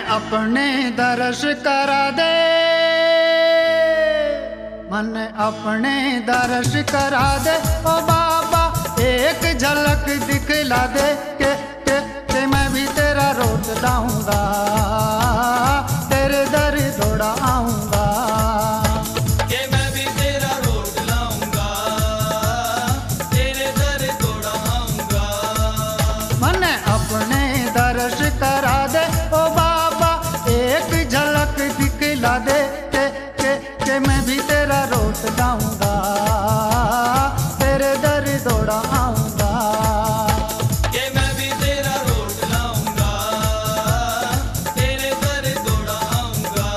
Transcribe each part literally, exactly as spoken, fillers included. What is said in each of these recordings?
अपने दर्श करा दे, मन अपने दर्श करा दे ओ बाबा, एक झलक दिखला दे के, के, के मैं भी तेरा रोट लाऊंगा, तेरे दर दौड़ा आऊंगा। के मैं भी तेरा रोट लाऊंगा, तेरे दर दौड़ा आऊंगा। मन अपने दर्श करा दे ओ बाबा, एक झलक दिखला दे के, के, के मैं भी तेरा रोट लाऊंगा, तेरे दर दौड़ा आऊंगा। के मैं भी तेरा रोट लाऊंगा, तेरे दर दौड़ा आऊंगा।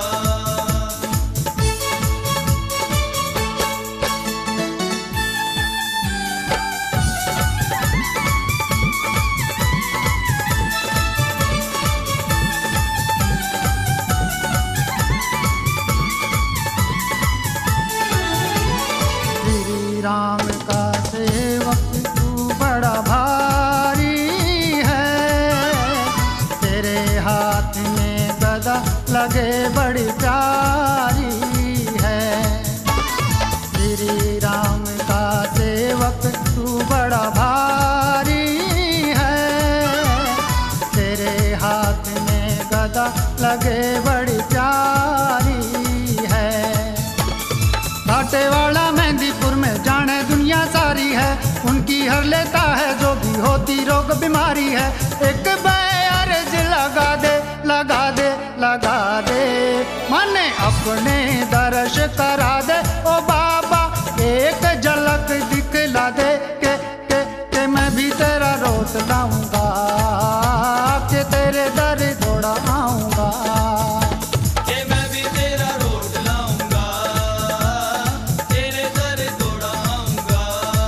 श्री राम का सेवक तू बड़ा भारी है, तेरे हाथ में गदा लगे बड़ी प्यारी है। श्री राम का सेवक तू बड़ा भारी है, तेरे हाथ में गदा लगे बड़ी प्यारी है। घाटे वाला मेहंदीपुर में जाने दुनिया सारी है, उनकी हर लेता है जो भी होती रोग बीमारी है। एक अर्ज लगा दे, लगा दे, लगा दे, मन अपने दर्श करा दे ओ बाबा, एक झलक दिखला दे के, के, के मैं भी तेरा रोट लाऊंगा, के तेरे दर दौड़ा आऊंगा। के मैं भी तेरा रोट लाऊंगा, तेरे दर दौड़ा आऊंगा।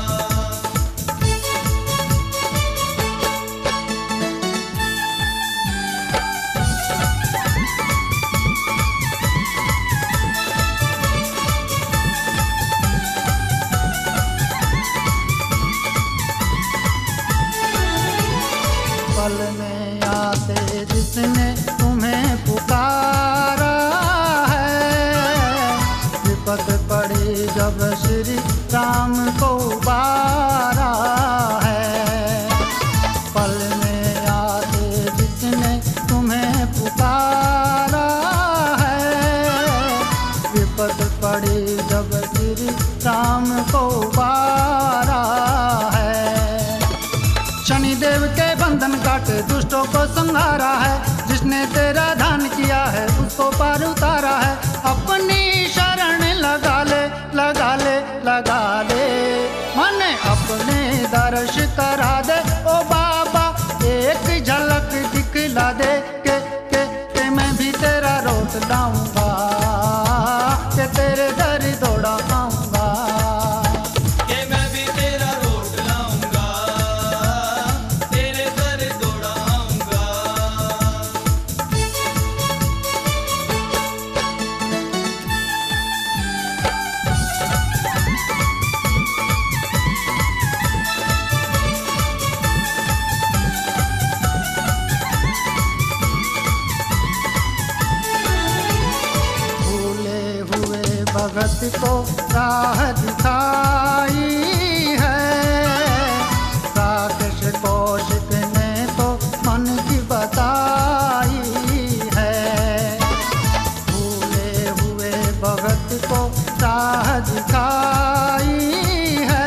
पल में आते जिसने तुम्हें पुकारा है, विपत पड़ी जब श्री राम को उबारा है। पल में आते जिसने तुम्हें पुकारा है, विपत पड़ी जब श्री राम को उबारा है। शनिदेव के बंधन काटे दुष्टों को संहारा है, जिसने तेरा दान किया है उसको पार उतारा है। अपनी शरण लगा ले, लगा ले, लगा ले, मन अपने दर्श करा दे ओ बाबा, एक झलक दिखला दे के, के, के मैं भी तेरा रोट लाऊंगा, के तेरे दर दौड़ा आऊंगा। के मैं भी तेरा रोट लाऊंगा, तेरे दर दौड़ा आऊंगा। भूले हुए भगत को राह दिखाई है, राकेश कौशिक ने तो मन की बताई है। भूले हुए भगत को राह दिखाई है,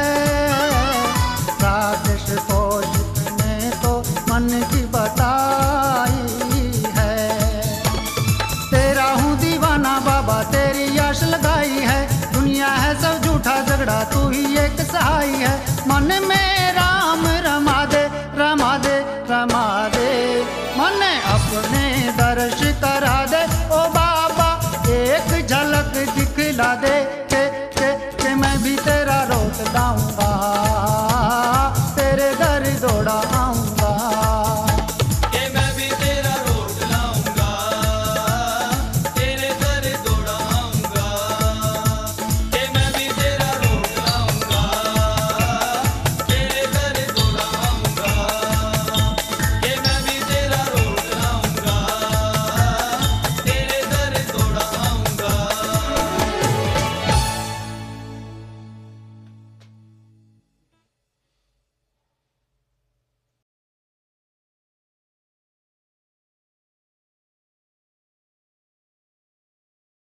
राकेश कौशिक ने तो मन की बताई है। तेरा हूँ दीवाना बाबा, तेरी आश लगाई है, दुनिया है सब झूठा झगड़ा, तू ही एक सहाय है। मन मेरा